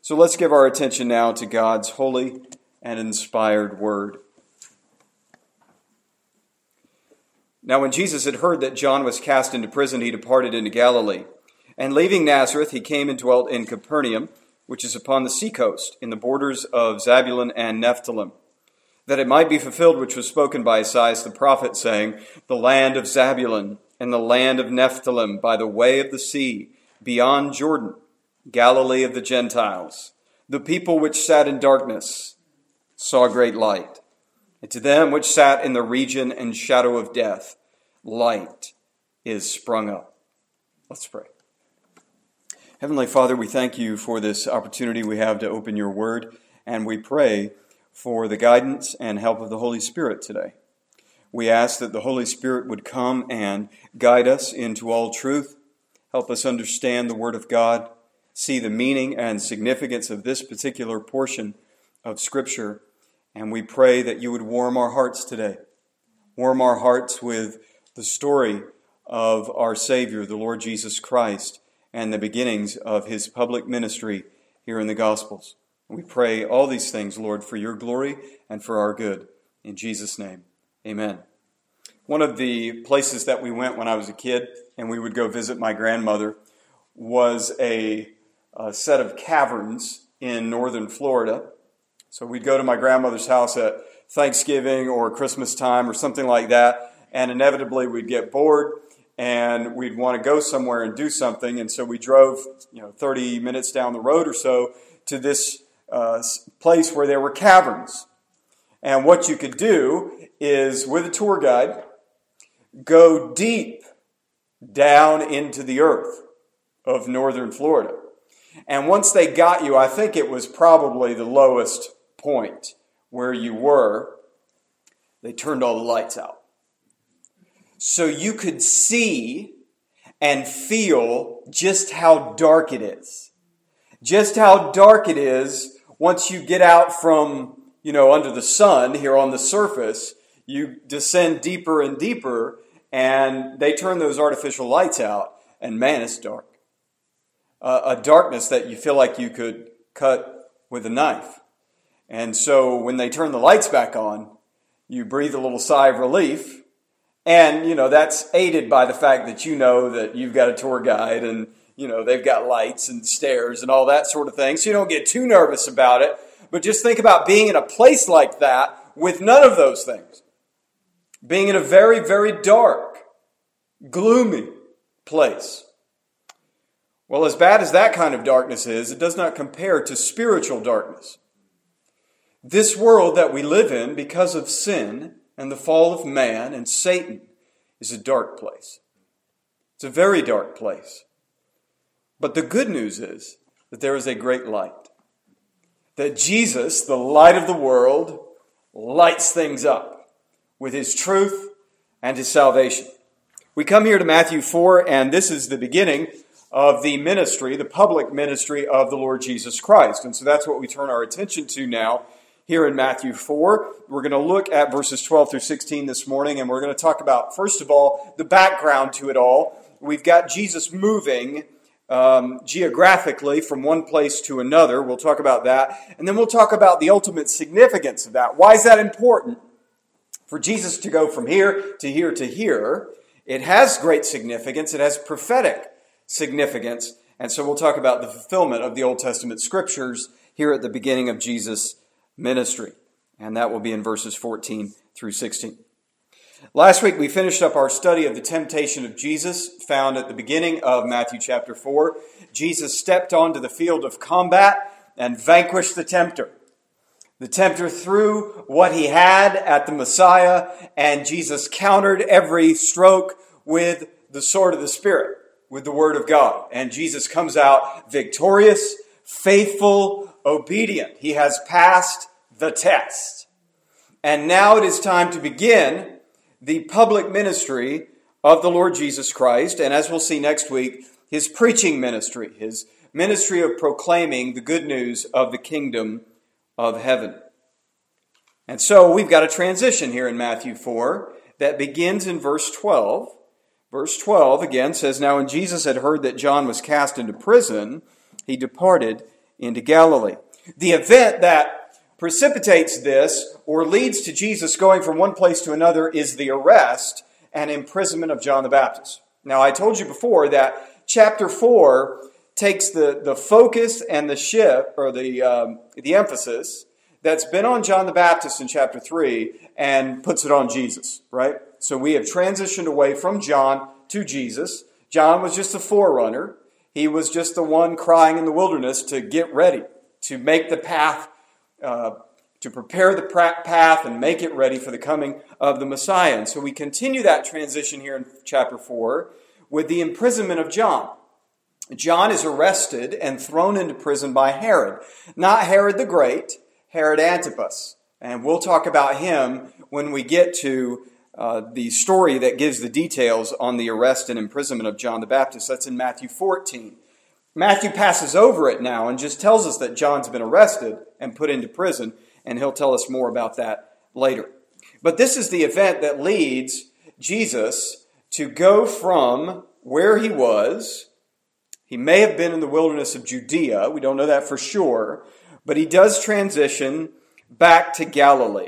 So let's give our attention now to God's holy and inspired word. Now when Jesus had heard that John was cast into prison, he departed into Galilee. And leaving Nazareth, he came and dwelt in Capernaum, which is upon the seacoast, in the borders of Zabulon and Nephthalim, that it might be fulfilled which was spoken by Isaiah the prophet, saying, The land of Zabulon and the land of Nephthalim, by the way of the sea, beyond Jordan, Galilee of the Gentiles. The people which sat in darkness saw great light. And to them which sat in the region and shadow of death, light is sprung up. Let's pray. Heavenly Father, we thank you for this opportunity we have to open your word, and we pray for the guidance and help of the Holy Spirit today. We ask that the Holy Spirit would come and guide us into all truth, help us understand the Word of God, see the meaning and significance of this particular portion of Scripture, and we pray that you would warm our hearts today. Warm our hearts with the story of our Savior, the Lord Jesus Christ, and the beginnings of his public ministry here in the Gospels. We pray all these things, Lord, for your glory and for our good. In Jesus' name, amen. One of the places that we went when I was a kid, and we would go visit my grandmother, was a set of caverns in northern Florida. So we'd go to my grandmother's house at Thanksgiving or Christmas time or something like that, and inevitably we'd get bored and we'd want to go somewhere and do something, and so we drove 30 minutes down the road or so to this place where there were caverns. And what you could do is, with a tour guide, go deep down into the earth of northern Florida. And once they got you, I think it was probably the lowest point where you were, they turned all the lights out. So you could see and feel just how dark it is. Just how dark it is once you get out from, under the sun here on the surface. You descend deeper and deeper, and they turn those artificial lights out, and man, it's dark. A darkness that you feel like you could cut with a knife. And so when they turn the lights back on, you breathe a little sigh of relief. And, that's aided by the fact that that you've got a tour guide and, they've got lights and stairs and all that sort of thing. So you don't get too nervous about it. But just think about being in a place like that with none of those things. Being in a very, very dark, gloomy place. Well, as bad as that kind of darkness is, it does not compare to spiritual darkness. This world that we live in, because of sin and the fall of man and Satan, is a dark place. It's a very dark place. But the good news is that there is a great light. That Jesus, the light of the world, lights things up with his truth and his salvation. We come here to Matthew 4, and this is the beginning of the ministry, the public ministry of the Lord Jesus Christ. And so that's what we turn our attention to now here in Matthew 4. We're going to look at verses 12 through 16 this morning, and we're going to talk about, first of all, the background to it all. We've got Jesus moving geographically from one place to another. We'll talk about that. And then we'll talk about the ultimate significance of that. Why is that important? For Jesus to go from here to here to here, it has great significance. It has prophetic significance. And so we'll talk about the fulfillment of the Old Testament scriptures here at the beginning of Jesus' ministry. And that will be in verses 14 through 16. Last week we finished up our study of the temptation of Jesus, found at the beginning of Matthew chapter 4. Jesus stepped onto the field of combat and vanquished the tempter. The tempter threw what he had at the Messiah, and Jesus countered every stroke with the sword of the Spirit, with the Word of God. And Jesus comes out victorious, faithful, obedient. He has passed the test. And now it is time to begin the public ministry of the Lord Jesus Christ, and as we'll see next week, his preaching ministry, his ministry of proclaiming the good news of the kingdom of heaven. And so we've got a transition here in Matthew 4 that begins in verse 12. Verse 12 again says, Now when Jesus had heard that John was cast into prison, he departed into Galilee. The event that precipitates this or leads to Jesus going from one place to another is the arrest and imprisonment of John the Baptist. Now, I told you before that chapter 4 takes the focus and the shift, or the emphasis that's been on John the Baptist in chapter 3 and puts it on Jesus, right? So we have transitioned away from John to Jesus. John was just a forerunner. He was just the one crying in the wilderness to get ready, to make the path, to prepare the path and make it ready for the coming of the Messiah. And so we continue that transition here in chapter 4 with the imprisonment of John. John is arrested and thrown into prison by Herod. Not Herod the Great, Herod Antipas. And we'll talk about him when we get to the story that gives the details on the arrest and imprisonment of John the Baptist. That's in Matthew 14. Matthew passes over it now and just tells us that John's been arrested and put into prison, and he'll tell us more about that later. But this is the event that leads Jesus to go from where he was. He may have been in the wilderness of Judea. We don't know that for sure. But he does transition back to Galilee.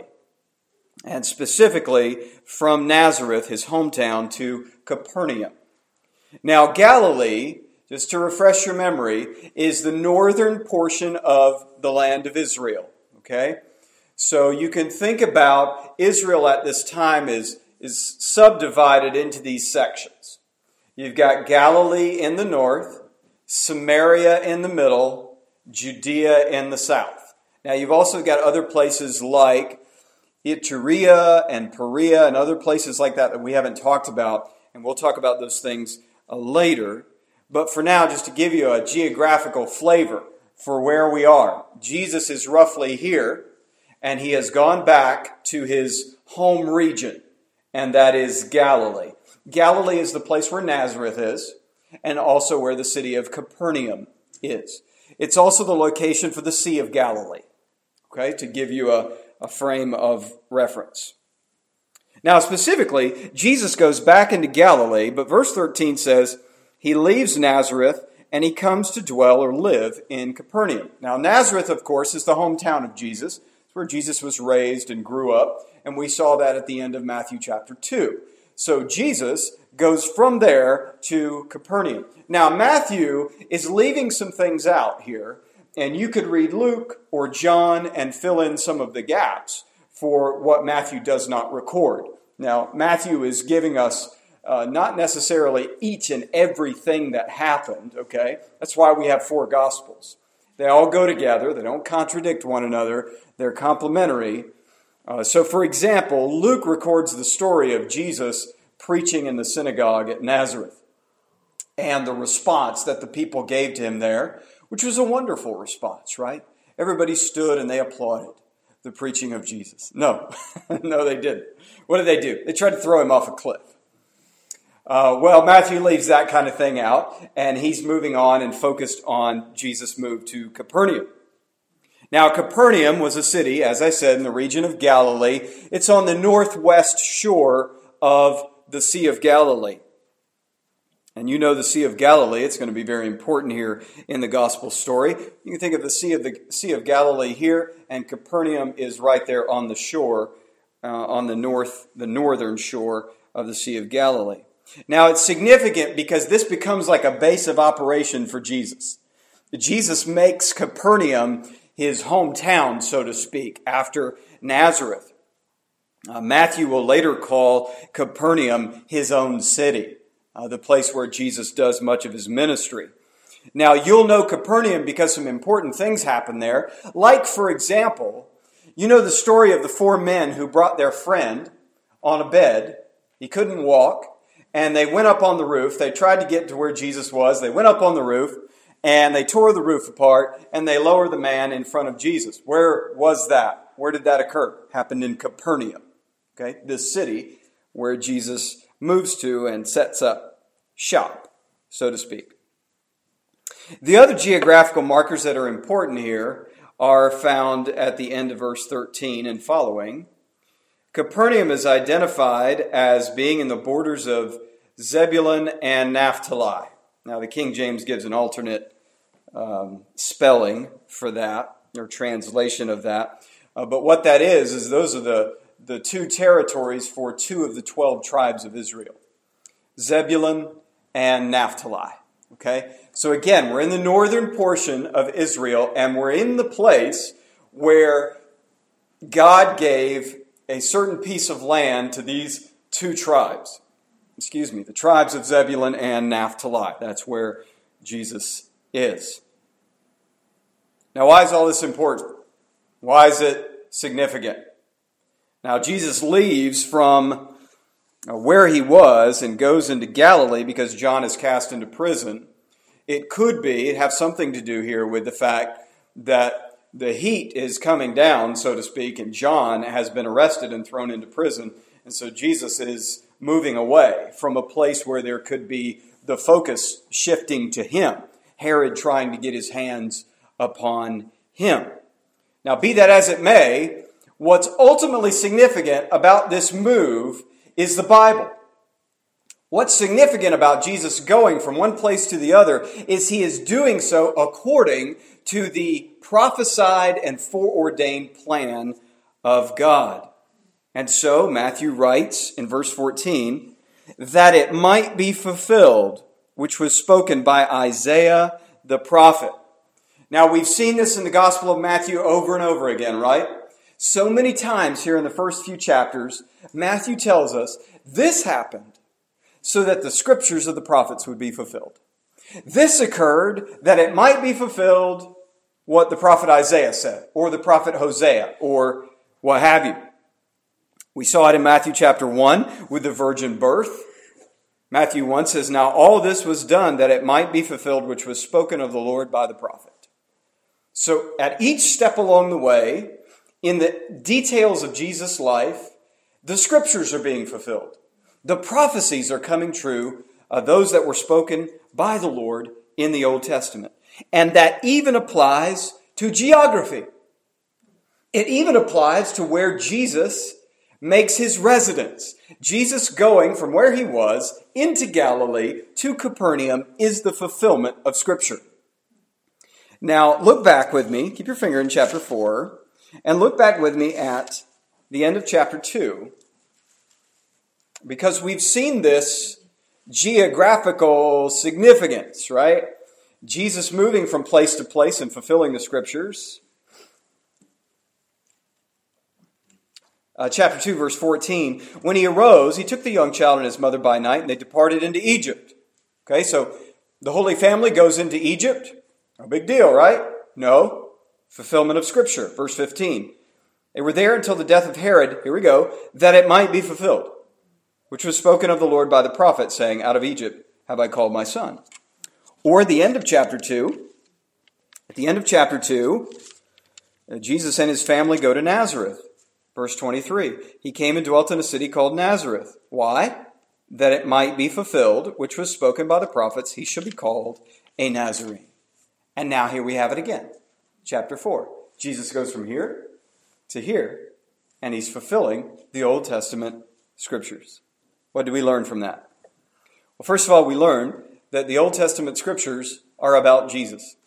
And specifically from Nazareth, his hometown, to Capernaum. Now, Galilee, just to refresh your memory, is the northern portion of the land of Israel. Okay? So you can think about Israel at this time is subdivided into these sections. You've got Galilee in the north, Samaria in the middle, Judea in the south. Now you've also got other places like Iturea and Perea and other places like that we haven't talked about, and we'll talk about those things later. But for now, just to give you a geographical flavor for where we are, Jesus is roughly here, and he has gone back to his home region, and that is Galilee. Galilee is the place where Nazareth is, and also where the city of Capernaum is. It's also the location for the Sea of Galilee, okay, to give you a frame of reference. Now, specifically, Jesus goes back into Galilee, but verse 13 says he leaves Nazareth and he comes to dwell or live in Capernaum. Now, Nazareth, of course, is the hometown of Jesus. It's where Jesus was raised and grew up, and we saw that at the end of Matthew chapter 2. So Jesus goes from there to Capernaum. Now, Matthew is leaving some things out here, and you could read Luke or John and fill in some of the gaps for what Matthew does not record. Now, Matthew is giving us not necessarily each and everything that happened, okay? That's why we have 4 Gospels. They all go together. They don't contradict one another. They're complementary. So, for example, Luke records the story of Jesus preaching in the synagogue at Nazareth and the response that the people gave to him there, which was a wonderful response, right? Everybody stood and they applauded the preaching of Jesus. No, no, they didn't. What did they do? They tried to throw him off a cliff. Well, Matthew leaves that kind of thing out, and he's moving on and focused on Jesus' move to Capernaum. Now, Capernaum was a city, as I said, in the region of Galilee. It's on the northwest shore of the Sea of Galilee. And you know the Sea of Galilee. It's going to be very important here in the gospel story. You can think of the Sea of Galilee here, and Capernaum is right there on the shore, on the northern shore of the Sea of Galilee. Now, it's significant because this becomes like a base of operation for Jesus. Jesus makes Capernaum his hometown, so to speak, after Nazareth. Matthew will later call Capernaum his own city, the place where Jesus does much of his ministry. Now, you'll know Capernaum because some important things happen there. Like, for example, you know the story of the 4 men who brought their friend on a bed. He couldn't walk, and they went up on the roof. They tried to get to where Jesus was. They went up on the roof, and they tore the roof apart, and they lowered the man in front of Jesus. Where was that? Where did that occur? Happened in Capernaum, okay? This city where Jesus moves to and sets up shop, so to speak. The other geographical markers that are important here are found at the end of verse 13 and following. Capernaum is identified as being in the borders of Zebulun and Naphtali. Now, the King James gives an alternate spelling for that, or translation of that. But what that is those are the two territories for two of the 12 tribes of Israel, Zebulun and Naphtali. Okay? So again, we're in the northern portion of Israel, and we're in the place where God gave a certain piece of land to these two tribes. The tribes of Zebulun and Naphtali. That's where Jesus is. Now, why is all this important? Why is it significant? Now, Jesus leaves from where he was and goes into Galilee because John is cast into prison. It have something to do here with the fact that the heat is coming down, so to speak, and John has been arrested and thrown into prison. And so Jesus is moving away from a place where there could be the focus shifting to him. Herod trying to get his hands upon him. Now, be that as it may, what's ultimately significant about this move is the Bible. What's significant about Jesus going from one place to the other is he is doing so according to the prophesied and foreordained plan of God. And so Matthew writes in verse 14, that it might be fulfilled, which was spoken by Isaiah the prophet. Now, we've seen this in the Gospel of Matthew over and over again, right? So many times here in the first few chapters, Matthew tells us this happened so that the scriptures of the prophets would be fulfilled. This occurred that it might be fulfilled what the prophet Isaiah said, or the prophet Hosea, or what have you. We saw it in Matthew chapter 1 with the virgin birth. Matthew 1 says, now all this was done that it might be fulfilled which was spoken of the Lord by the prophet. So at each step along the way, in the details of Jesus' life, the scriptures are being fulfilled. The prophecies are coming true, those that were spoken by the Lord in the Old Testament. And that even applies to geography. It even applies to where Jesus makes his residence. Jesus going from where he was into Galilee to Capernaum is the fulfillment of Scripture. Now, look back with me, keep your finger in chapter 4, and look back with me at the end of chapter 2, because we've seen this geographical significance, right? Jesus moving from place to place and fulfilling the Scriptures. Chapter 2, verse 14, when he arose, he took the young child and his mother by night, and they departed into Egypt. Okay, so the Holy Family goes into Egypt. No big deal, right? No. Fulfillment of Scripture. Verse 15. They were there until the death of Herod, here we go, that it might be fulfilled, which was spoken of the Lord by the prophet, saying, out of Egypt have I called my son. Or at the end of chapter 2, Jesus and his family go to Nazareth. Verse 23, he came and dwelt in a city called Nazareth. Why? That it might be fulfilled, which was spoken by the prophets, he should be called a Nazarene. And now here we have it again. Chapter 4. Jesus goes from here to here, and he's fulfilling the Old Testament Scriptures. What do we learn from that? Well, first of all, we learn that the Old Testament Scriptures are about Jesus.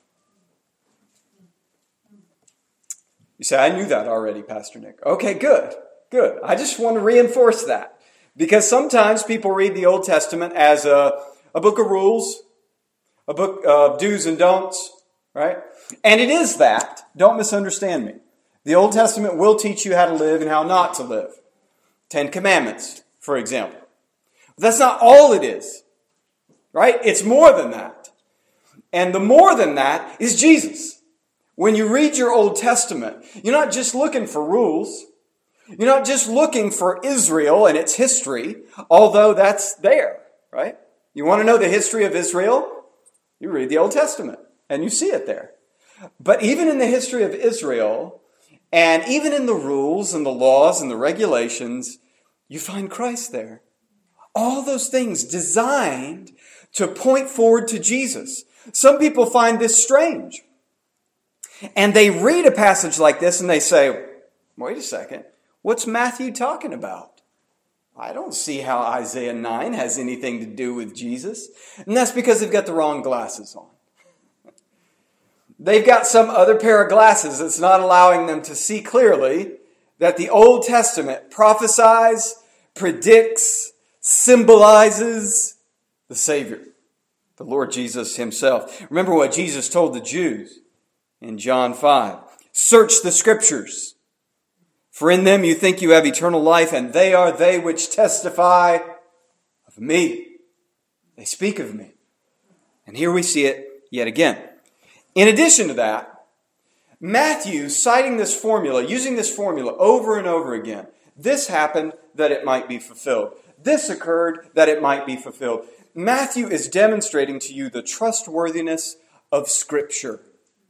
You say, I knew that already, Pastor Nick. Okay, good. I just want to reinforce that. Because sometimes people read the Old Testament as a book of rules, a book of do's and don'ts, right? And it is that. Don't misunderstand me. The Old Testament will teach you how to live and how not to live. 10 Commandments, for example. But that's not all it is, right? It's more than that. And the more than that is Jesus. When you read your Old Testament, you're not just looking for rules. You're not just looking for Israel and its history, although that's there, right? You want to know the history of Israel? You read the Old Testament, and you see it there. But even in the history of Israel, and even in the rules and the laws and the regulations, you find Christ there. All those things designed to point forward to Jesus. Some people find this strange. And they read a passage like this and they say, wait a second, what's Matthew talking about? I don't see how Isaiah 9 has anything to do with Jesus. And that's because they've got the wrong glasses on. They've got some other pair of glasses that's not allowing them to see clearly that the Old Testament prophesies, predicts, symbolizes the Savior, the Lord Jesus himself. Remember what Jesus told the Jews in John 5. Search the Scriptures, for in them you think you have eternal life, and they are they which testify of me. They speak of me. And here we see it yet again. In addition to that, Matthew, citing this formula, using this formula over and over again, this happened that it might be fulfilled. This occurred that it might be fulfilled. Matthew is demonstrating to you the trustworthiness of Scripture.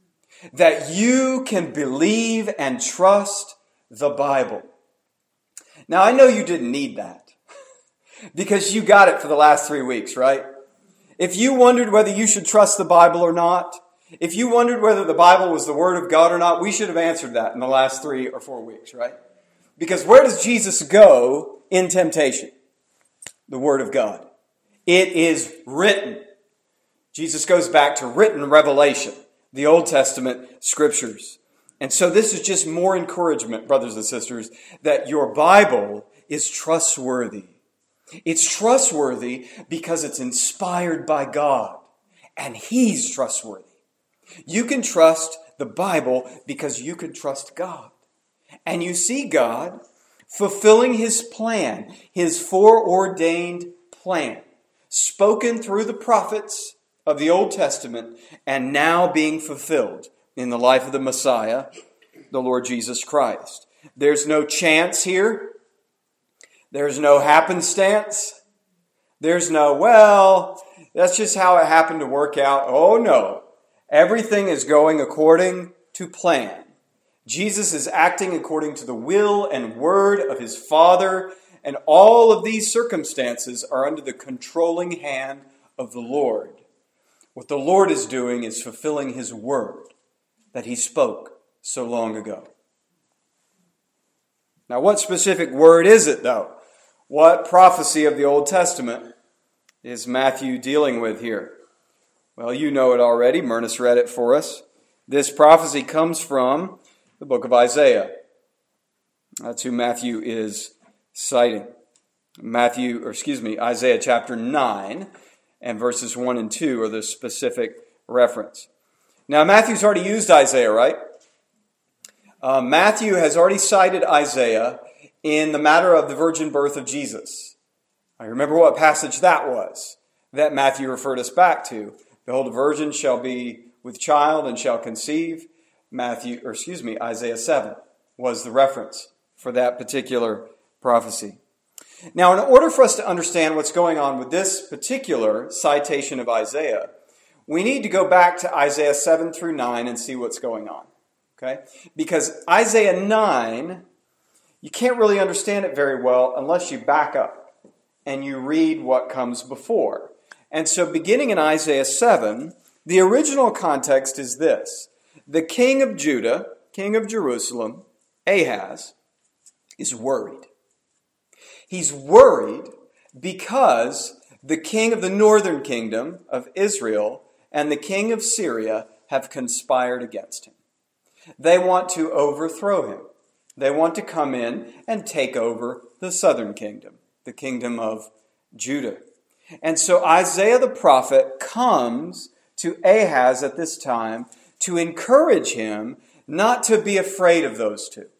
That you can believe and trust the Bible. Now, I know you didn't need that because you got it for the last 3 weeks, right? If you wondered whether you should trust the Bible or not, if you wondered whether the Bible was the Word of God or not, we should have answered that in the last 3 or 4 weeks, right? Because where does Jesus go in temptation? The Word of God. It is written. Jesus goes back to written revelation, the Old Testament Scriptures. And so this is just more encouragement, brothers and sisters, that your Bible is trustworthy. It's trustworthy because it's inspired by God, and He's trustworthy. You can trust the Bible because you can trust God. And you see God fulfilling His plan, His foreordained plan, spoken through the prophets of the Old Testament and now being fulfilled in the life of the Messiah, the Lord Jesus Christ. There's no chance here. There's no happenstance. There's no, well, that's just how it happened to work out. Oh no. Everything is going according to plan. Jesus is acting according to the will and word of His Father, and all of these circumstances are under the controlling hand of the Lord. What the Lord is doing is fulfilling His word that He spoke so long ago. Now, what specific word is it, though? What prophecy of the Old Testament is Matthew dealing with here? Well, you know it already. Myrnis read it for us. This prophecy comes from the book of Isaiah. That's who Matthew is citing. Isaiah chapter 9 and verses 1 and 2 are the specific reference. Now, Matthew's already used Isaiah, right? Matthew has already cited Isaiah in the matter of the virgin birth of Jesus. I remember what passage that was that Matthew referred us back to. Behold, a virgin shall be with child and shall conceive. Isaiah 7 was the reference for that particular prophecy. Now, in order for us to understand what's going on with this particular citation of Isaiah, we need to go back to Isaiah 7 through 9 and see what's going on. Okay? Because Isaiah 9, you can't really understand it very well unless you back up and you read what comes before. And so beginning in Isaiah 7, the original context is this. The king of Judah, king of Jerusalem, Ahaz, is worried. He's worried because the king of the northern kingdom of Israel and the king of Syria have conspired against him. They want to overthrow him. They want to come in and take over the southern kingdom, the kingdom of Judah. And so Isaiah the prophet comes to Ahaz at this time to encourage him not to be afraid of those two.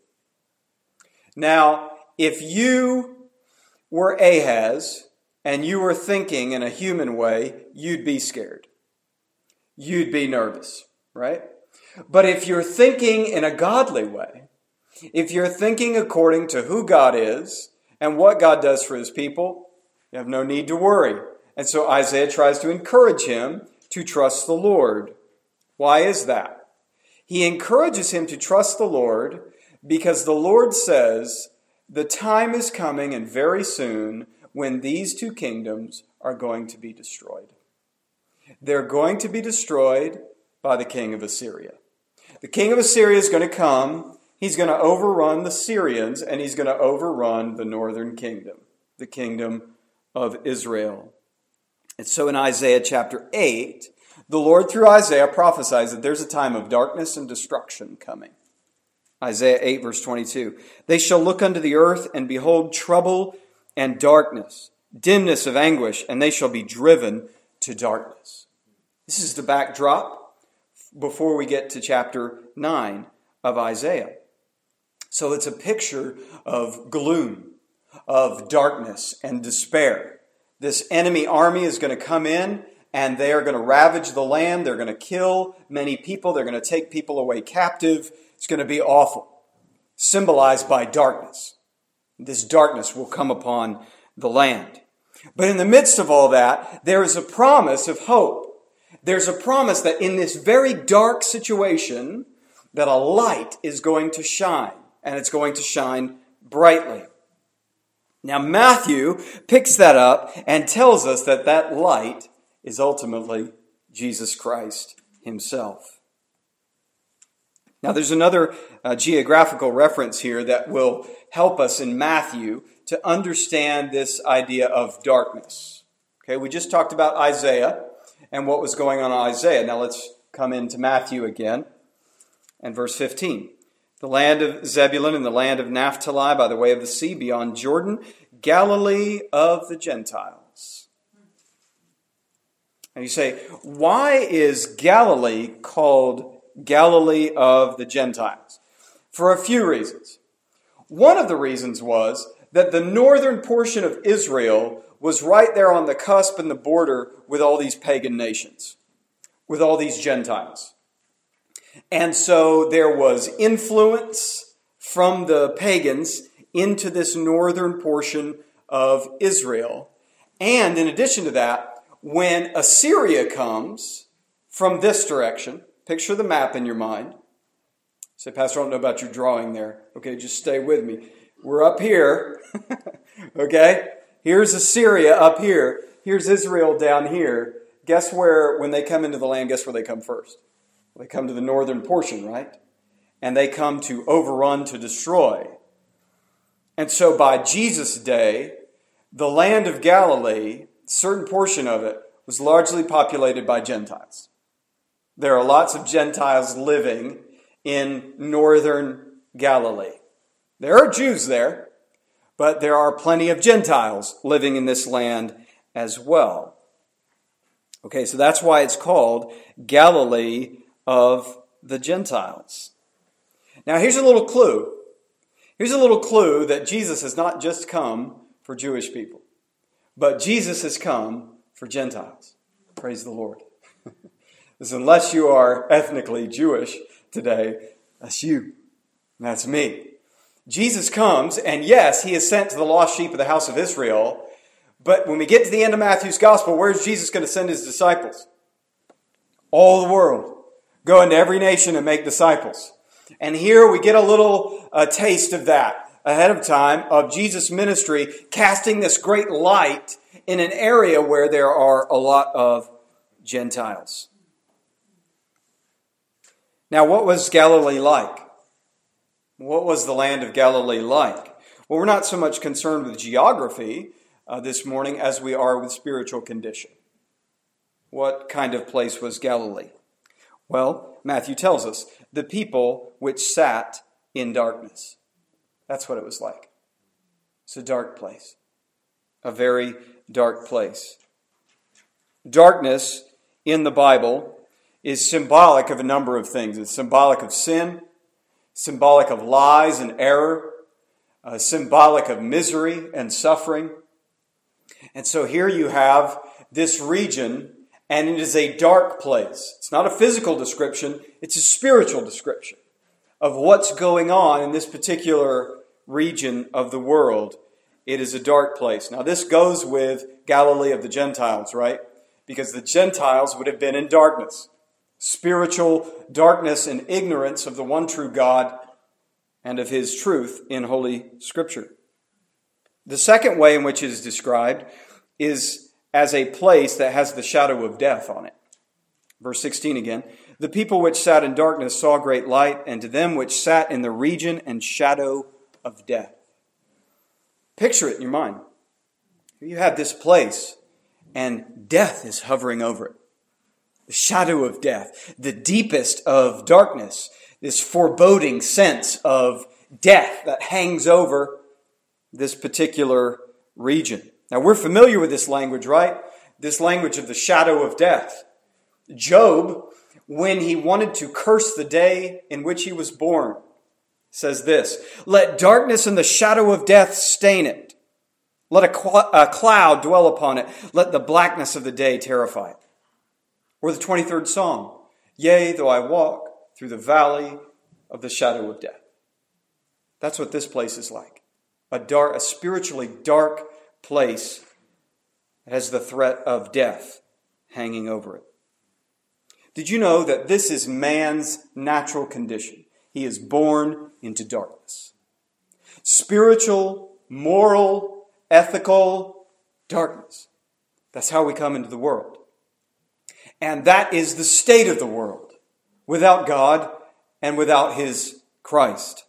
Now, if you were Ahaz and you were thinking in a human way, you'd be scared. You'd be nervous, right? But if you're thinking in a godly way, if you're thinking according to who God is and what God does for His people, you have no need to worry. And so Isaiah tries to encourage him to trust the Lord. Why is that? He encourages him to trust the Lord because the Lord says the time is coming and very soon when these two kingdoms are going to be destroyed. They're going to be destroyed by the king of Assyria. The king of Assyria is going to come. He's going to overrun the Syrians and he's going to overrun the northern kingdom, the kingdom of Israel. And so in Isaiah chapter 8, the Lord through Isaiah prophesies that there's a time of darkness and destruction coming. Isaiah 8, verse 22. They shall look unto the earth and behold trouble and darkness, dimness of anguish, and they shall be driven to darkness. This is the backdrop before we get to chapter 9 of Isaiah. So it's a picture of gloom, of darkness and despair. This enemy army is going to come in and they are going to ravage the land. They're going to kill many people. They're going to take people away captive. It's going to be awful, symbolized by darkness. This darkness will come upon the land. But in the midst of all that, there is a promise of hope. There's a promise that in this very dark situation, that a light is going to shine, and it's going to shine brightly. Now Matthew picks that up and tells us that that light is ultimately Jesus Christ himself. Now there's another geographical reference here that will help us in Matthew to understand this idea of darkness. Okay, we just talked about Isaiah and what was going on in Isaiah. Now let's come into Matthew again and verse 15. The land of Zebulun and the land of Naphtali by the way of the sea beyond Jordan, Galilee of the Gentiles. And you say, why is Galilee called Galilee of the Gentiles? For a few reasons. One of the reasons was that the northern portion of Israel was right there on the cusp and the border with all these pagan nations, with all these Gentiles. And so there was influence from the pagans into this northern portion of Israel. And in addition to that, when Assyria comes from this direction, picture the map in your mind. Say, Pastor, I don't know about your drawing there. Okay, just stay with me. We're up here. Okay? Here's Assyria up here. Here's Israel down here. Guess where, when they come into the land, guess where they come first? They come to the northern portion, right? And they come to overrun, to destroy. And so by Jesus' day, the land of Galilee, a certain portion of it, was largely populated by Gentiles. There are lots of Gentiles living in northern Galilee. There are Jews there, but there are plenty of Gentiles living in this land as well. Okay, so that's why it's called Galilee of the Gentiles. Now here's a little clue. Here's a little clue that Jesus has not just come for Jewish people, but Jesus has come for Gentiles. Praise the Lord. Because unless you are ethnically Jewish today, that's you. That's me. Jesus comes, and yes, he is sent to the lost sheep of the house of Israel. But when we get to the end of Matthew's gospel, where's Jesus going to send his disciples? All the world. Go into every nation and make disciples. And here we get a little taste of that ahead of time, of Jesus' ministry, casting this great light in an area where there are a lot of Gentiles. Now, what was Galilee like? What was the land of Galilee like? Well, we're not so much concerned with geography this morning as we are with spiritual condition. What kind of place was Galilee? Well, Matthew tells us, the people which sat in darkness. That's what it was like. It's a dark place. A very dark place. Darkness in the Bible is symbolic of a number of things. It's symbolic of sin, symbolic of lies and error, symbolic of misery and suffering. And so here you have this region, and it is a dark place. It's not a physical description, it's a spiritual description of what's going on in this particular region of the world. It is a dark place. Now this goes with Galilee of the Gentiles, right? Because the Gentiles would have been in darkness. Spiritual darkness and ignorance of the one true God and of his truth in Holy Scripture. The second way in which it is described is as a place that has the shadow of death on it. Verse 16 again. The people which sat in darkness saw great light, and to them which sat in the region and shadow of death. Picture it in your mind. You have this place, and death is hovering over it. the shadow of death, the deepest of darkness, this foreboding sense of death that hangs over this particular region. Now, we're familiar with this language, right? This language of the shadow of death. Job, when he wanted to curse the day in which he was born, says this, "Let darkness and the shadow of death stain it. Let a cloud dwell upon it. Let the blackness of the day terrify it." Or the 23rd Psalm, "Yea, though I walk through the valley of the shadow of death." That's what this place is like. A spiritually dark place that has the threat of death hanging over it. Did you know that this is man's natural condition? He is born into darkness. Spiritual, moral, ethical darkness. That's how we come into the world. And that is the state of the world without God and without His Christ.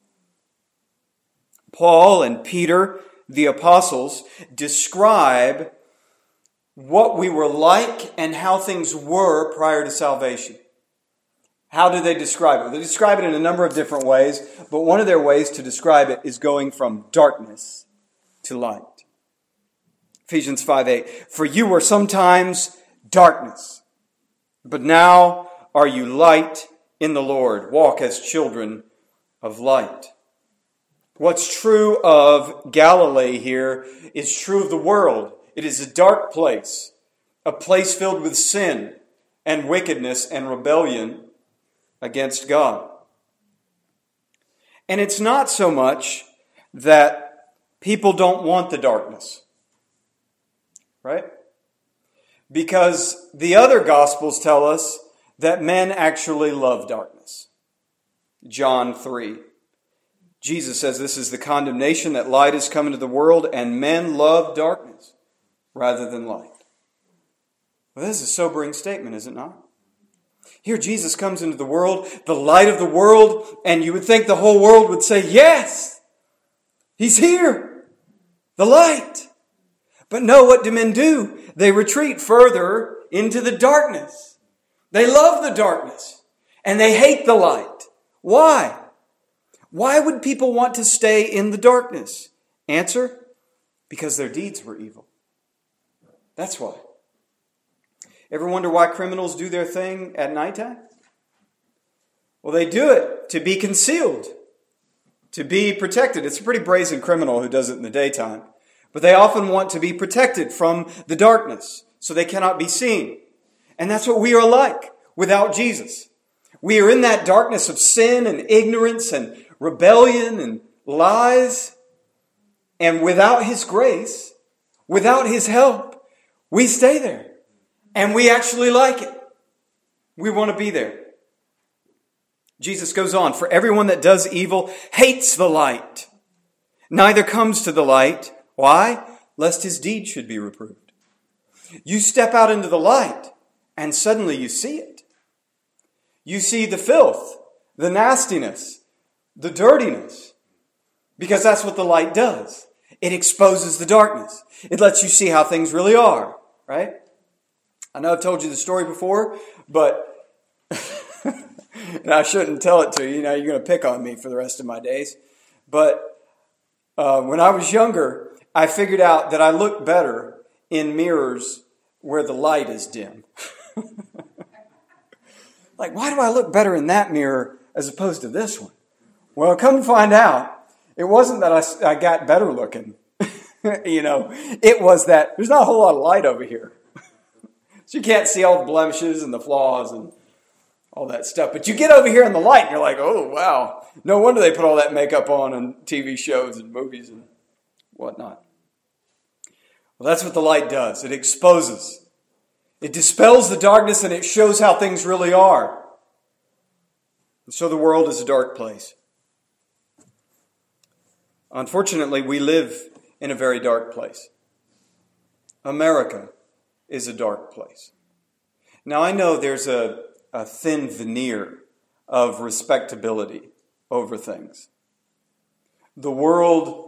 Paul and Peter, the apostles, describe what we were like and how things were prior to salvation. How do they describe it? They describe it in a number of different ways, but one of their ways to describe it is going from darkness to light. Ephesians 5:8, "For you were sometimes darkness, but now are you light in the Lord. Walk as children of light." What's true of Galilee here is true of the world. It is a dark place, a place filled with sin and wickedness and rebellion against God. And it's not so much that people don't want the darkness, right? Because the other Gospels tell us that men actually love darkness. John 3. Jesus says this is the condemnation that light has come into the world and men love darkness rather than light. Well, this is a sobering statement, is it not? Here Jesus comes into the world, the light of the world, and you would think the whole world would say, yes, He's here, the light. But no, what do men do? They retreat further into the darkness. They love the darkness and they hate the light. Why? Why would people want to stay in the darkness? Answer, because their deeds were evil. That's why. Ever wonder why criminals do their thing at nighttime? Well, they do it to be concealed, to be protected. It's a pretty brazen criminal who does it in the daytime. But they often want to be protected from the darkness so they cannot be seen. And that's what we are like without Jesus. We are in that darkness of sin and ignorance and rebellion and lies. And without His grace, without His help, we stay there. And we actually like it. We want to be there. Jesus goes on, "For everyone that does evil hates the light, neither comes to the light." Why? Lest his deeds should be reproved. You step out into the light, and suddenly you see it. You see the filth, the nastiness, the dirtiness, because that's what the light does. It exposes the darkness. It lets you see how things really are, right? I know I've told you the story before, but and I shouldn't tell it to you. You're going to pick on me for the rest of my days. But when I was younger, I figured out that I look better in mirrors where the light is dim. Like, why do I look better in that mirror as opposed to this one? Well, come to find out, it wasn't that I got better looking. It was that there's not a whole lot of light over here. So you can't see all the blemishes and the flaws and all that stuff. But you get over here in the light and you're like, oh, wow. No wonder they put all that makeup on TV shows and movies and whatnot. Well, that's what the light does. It exposes. It dispels the darkness and it shows how things really are. And so the world is a dark place. Unfortunately, we live in a very dark place. America is a dark place. Now, I know there's a thin veneer of respectability over things. The world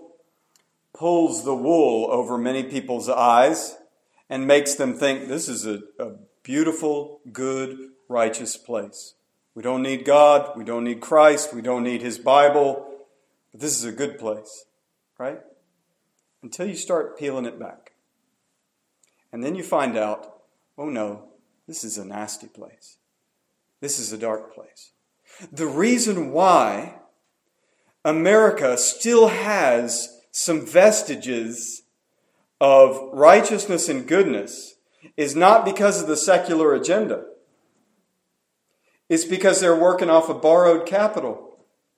pulls the wool over many people's eyes and makes them think this is a beautiful, good, righteous place. We don't need God. We don't need Christ. We don't need His Bible. But this is a good place, right? Until you start peeling it back. And then you find out, oh no, this is a nasty place. This is a dark place. The reason why America still has some vestiges of righteousness and goodness is not because of the secular agenda. It's because they're working off a borrowed capital.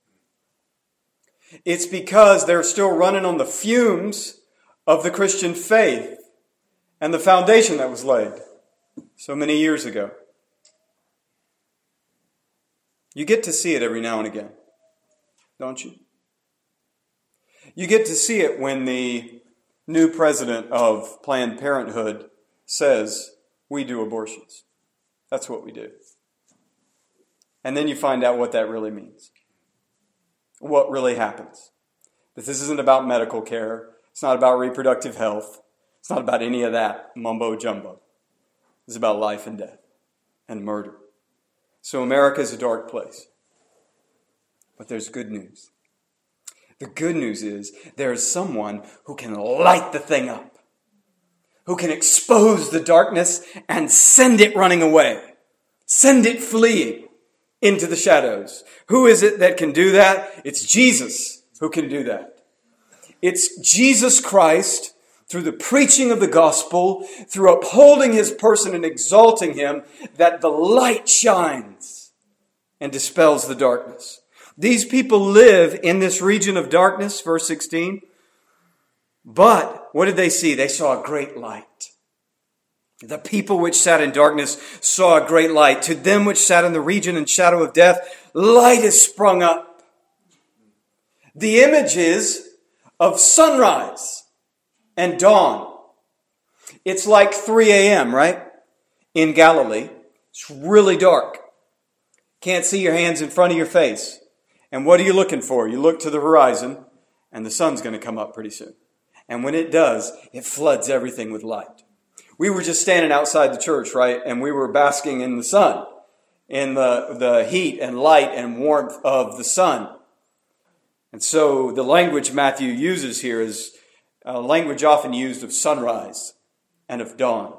It's because they're still running on the fumes of the Christian faith and the foundation that was laid so many years ago. You get to see it every now and again, don't you? You get to see it when the new president of Planned Parenthood says, we do abortions. That's what we do. And then you find out what that really means. What really happens. That this isn't about medical care. It's not about reproductive health. It's not about any of that mumbo jumbo. It's about life and death and murder. So America is a dark place. But there's good news. The good news is there is someone who can light the thing up, who can expose the darkness and send it running away, send it fleeing into the shadows. Who is it that can do that? It's Jesus who can do that. It's Jesus Christ, through the preaching of the gospel, through upholding His person and exalting Him, that the light shines and dispels the darkness. These people live in this region of darkness, verse 16. But what did they see? They saw a great light. The people which sat in darkness saw a great light. To them which sat in the region and shadow of death, light is sprung up. The images of sunrise and dawn. It's like 3 a.m., right? In Galilee. It's really dark. Can't see your hands in front of your face. And what are you looking for? You look to the horizon, and the sun's going to come up pretty soon. And when it does, it floods everything with light. We were just standing outside the church, right? And we were basking in the sun, in the heat and light and warmth of the sun. And so the language Matthew uses here is language often used of sunrise and of dawn.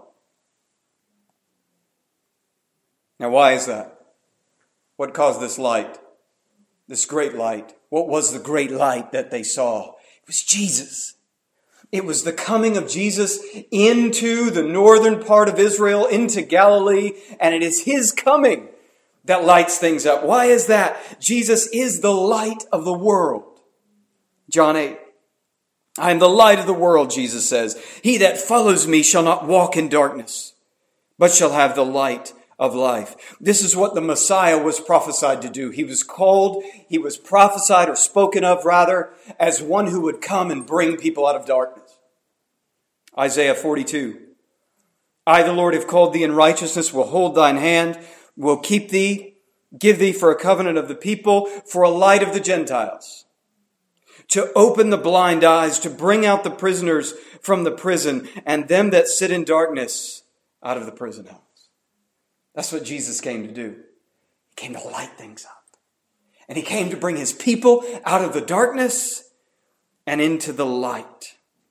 Now, why is that? What caused this light? This great light. What was the great light that they saw? It was Jesus. It was the coming of Jesus into the northern part of Israel, into Galilee, and it is His coming that lights things up. Why is that? Jesus is the light of the world. John 8. I am the light of the world, Jesus says. He that follows me shall not walk in darkness, but shall have the light of life. This is what the Messiah was prophesied to do. He was called, he was prophesied or spoken of rather, as one who would come and bring people out of darkness. Isaiah 42. I, the Lord, have called thee in righteousness, will hold thine hand, will keep thee, give thee for a covenant of the people, for a light of the Gentiles, to open the blind eyes, to bring out the prisoners from the prison, and them that sit in darkness out of the prison house. That's what Jesus came to do. He came to light things up. And He came to bring His people out of the darkness and into the light.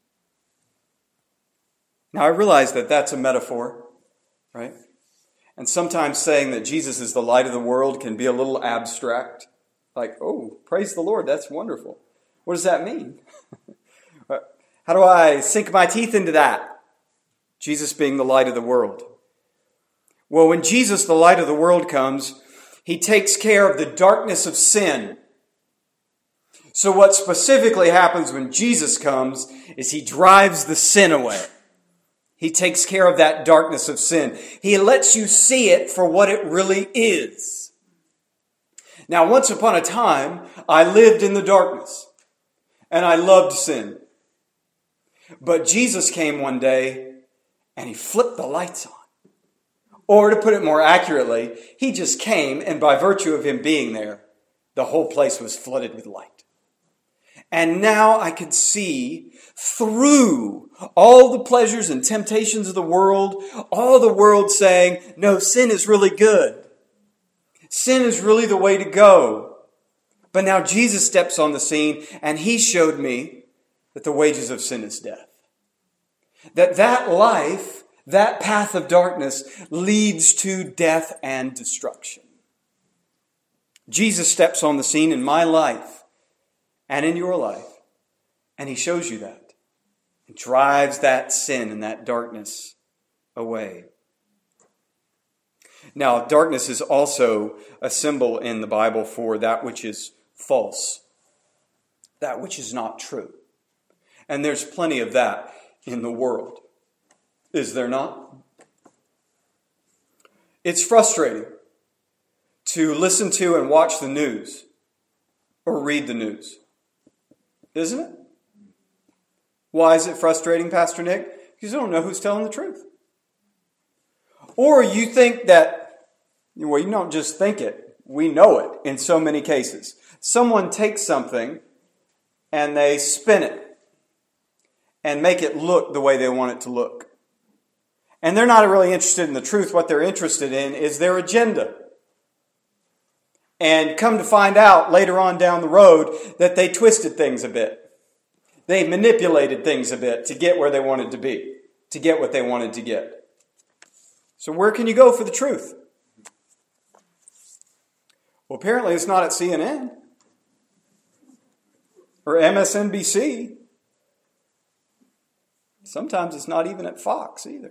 Now, I realize that that's a metaphor, right? And sometimes saying that Jesus is the light of the world can be a little abstract. Like, oh, praise the Lord, that's wonderful. What does that mean? How do I sink my teeth into that? Jesus being the light of the world. Well, when Jesus, the light of the world, comes, He takes care of the darkness of sin. So what specifically happens when Jesus comes is He drives the sin away. He takes care of that darkness of sin. He lets you see it for what it really is. Now, once upon a time, I lived in the darkness, and I loved sin. But Jesus came one day, and He flipped the lights on. Or to put it more accurately, He just came, and by virtue of Him being there, the whole place was flooded with light. And now I could see through all the pleasures and temptations of the world, all the world saying, no, sin is really good. Sin is really the way to go. But now Jesus steps on the scene and he showed me that the wages of sin is death. That life, that path of darkness leads to death and destruction. Jesus steps on the scene in my life and in your life, and he shows you that. He drives that sin and that darkness away. Now, darkness is also a symbol in the Bible for that which is false, that which is not true. And there's plenty of that in the world. Is there not? It's frustrating to listen to and watch the news or read the news. Isn't it? Why is it frustrating, Pastor Nick? Because you don't know who's telling the truth. Or you think that, well, you don't just think it. We know it in so many cases. Someone takes something and they spin it and make it look the way they want it to look. And they're not really interested in the truth. What they're interested in is their agenda. And come to find out later on down the road that they twisted things a bit. They manipulated things a bit to get where they wanted to be, to get what they wanted to get. So where can you go for the truth? Well, apparently it's not at CNN or MSNBC. Sometimes it's not even at Fox either.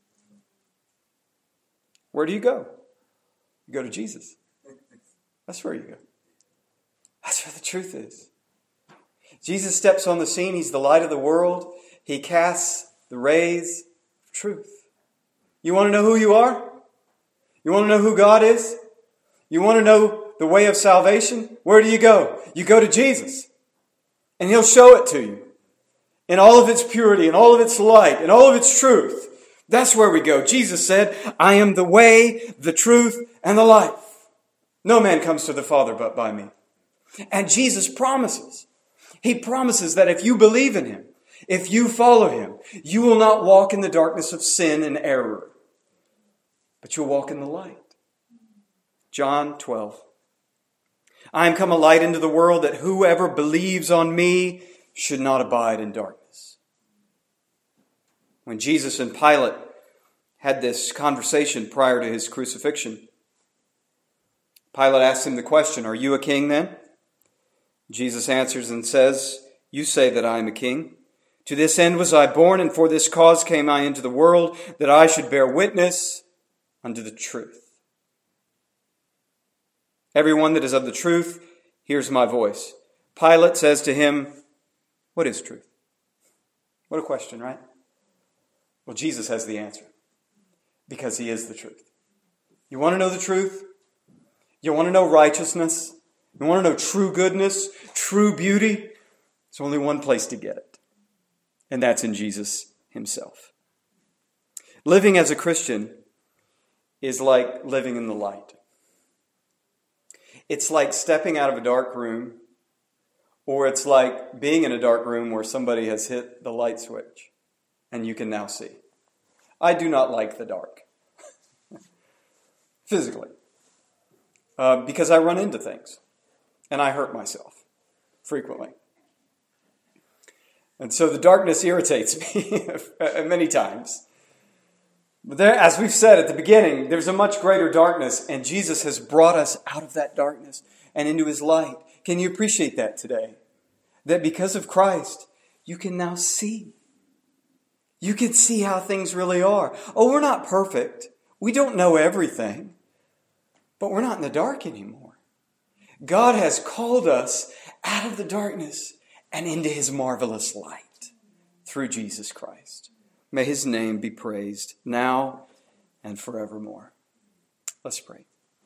Where do you go? You go to Jesus. That's where you go. That's where the truth is. Jesus steps on the scene. He's the light of the world. He casts the rays of truth. You want to know who you are? You want to know who God is? You want to know the way of salvation? Where do you go? You go to Jesus. And he'll show it to you in all of its purity, in all of its light, in all of its truth. That's where we go. Jesus said, I am the way, the truth, and the life. No man comes to the Father but by me. And Jesus promises. He promises that if you believe in him, if you follow him, you will not walk in the darkness of sin and error, but you'll walk in the light. John 12. I am come a light into the world that whoever believes on me should not abide in darkness. When Jesus and Pilate had this conversation prior to his crucifixion, Pilate asked him the question, are you a king then? Jesus answers and says, you say that I am a king. To this end was I born, and for this cause came I into the world, that I should bear witness unto the truth. Everyone that is of the truth hears my voice. Pilate says to him, what is truth? What a question, right? Well, Jesus has the answer, because he is the truth. You want to know the truth? You want to know righteousness? You want to know true goodness, true beauty? There's only one place to get it, and that's in Jesus himself. Living as a Christian is like living in the light. It's like stepping out of a dark room, or it's like being in a dark room where somebody has hit the light switch and you can now see. I do not like the dark, physically, because I run into things and I hurt myself frequently. And so the darkness irritates me many times. But there, as we've said at the beginning, there's a much greater darkness, and Jesus has brought us out of that darkness and into his light. Can you appreciate that today? That because of Christ, you can now see. You can see how things really are. Oh, we're not perfect. We don't know everything. But we're not in the dark anymore. God has called us out of the darkness and into his marvelous light through Jesus Christ. May his name be praised now and forevermore. Let's pray.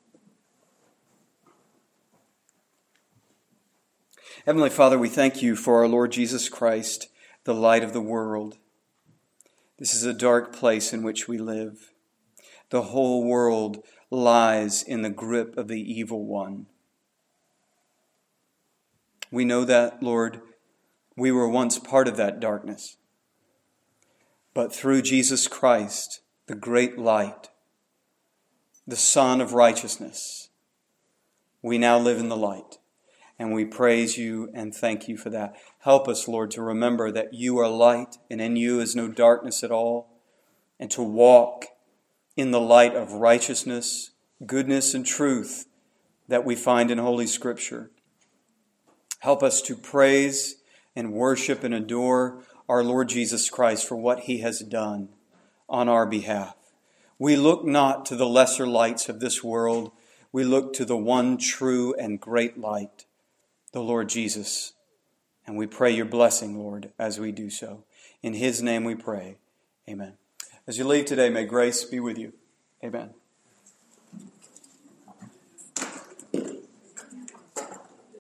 Heavenly Father, we thank you for our Lord Jesus Christ, the light of the world. This is a dark place in which we live. The whole world lies in the grip of the evil one. We know that, Lord, We were once part of that darkness. But through Jesus Christ, the great light, the Son of righteousness, we now live in the light. And we praise you and thank you for that. Help us, Lord, to remember that you are light and in you is no darkness at all, and to walk in the light of righteousness, goodness, and truth that we find in Holy Scripture. Help us to praise and worship and adore our Lord Jesus Christ for what he has done on our behalf. We look not to the lesser lights of this world. We look to the one true and great light, the Lord Jesus. And we pray your blessing, Lord, as we do so. In his name we pray. Amen. As you leave today, may grace be with you. Amen.